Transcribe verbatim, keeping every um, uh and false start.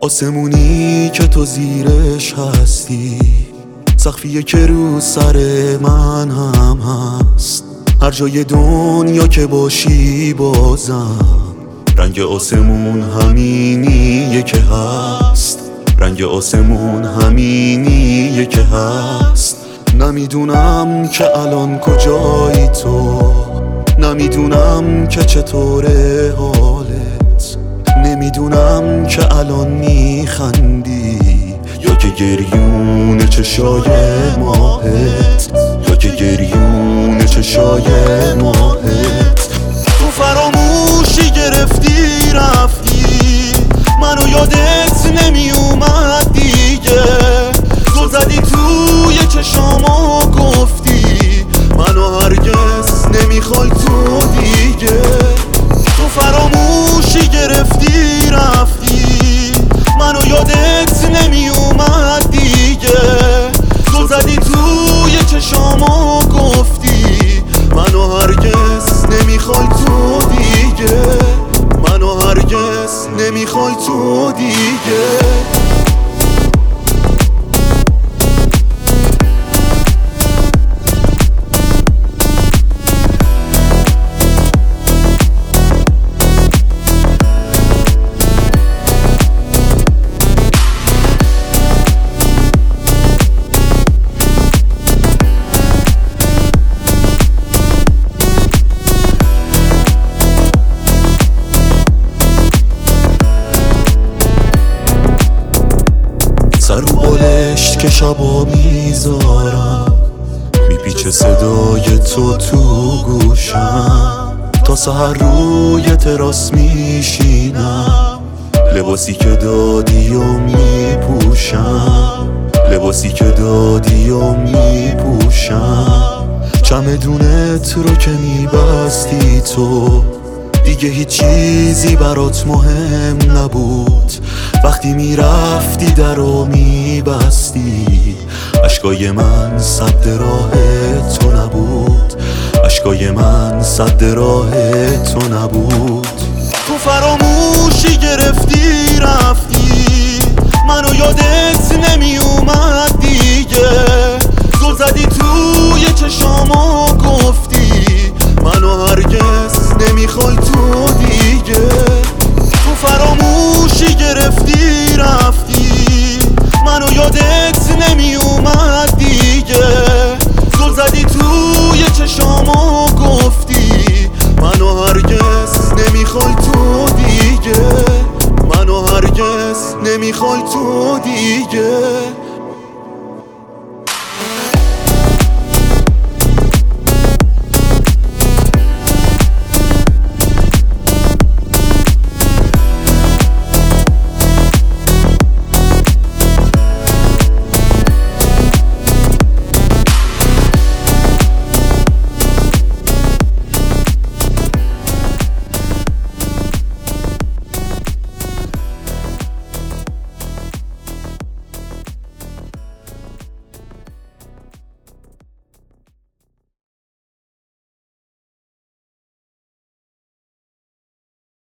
آسمونی که تو زیرش هستی، سقفیه که رو سر من هم هست. هر جای دنیا که باشی بازم رنگ آسمون همینیه که هست. رنگ آسمون همینیه که هست. نمیدونم که الان کجایی تو، نمیدونم که چطوره حالت، نمیدونم که الان میخندی یا که گریون چشای ماهت، یا که گریون چشای ماهت. تو فراموشی گرفتی رفتی، منو یادت نمیومد دیگه. تو زدی توی چشامو گفتی منو هرگز نمیخوای تو دیگه. تو فراموشی گرفتی رفتی، منو یادت نمیومد دیگه. تو زدی توی چشامو گفتی منو هرگز نمیخوای تو دیگه، منو هرگز نمیخوای تو دیگه. سر رو بالشت که شبا میذارم، میپیچه صدای تو تو گوشم. تا سحر روی تراس میشینم، لباسی که دادی و میپوشم، لباسی که دادی و میپوشم. چمدونت رو که میبستی تو، دیگه هیچ چیزی برات مهم نبود. وقتی میرفتی در رو میبستی، اشکای من سد راه تو نبود، اشکای من سد راه تو نبود. تو فراموشی گرفتی رفتی، منو یادت نمیومد دیگه. تو زدی توی چشامو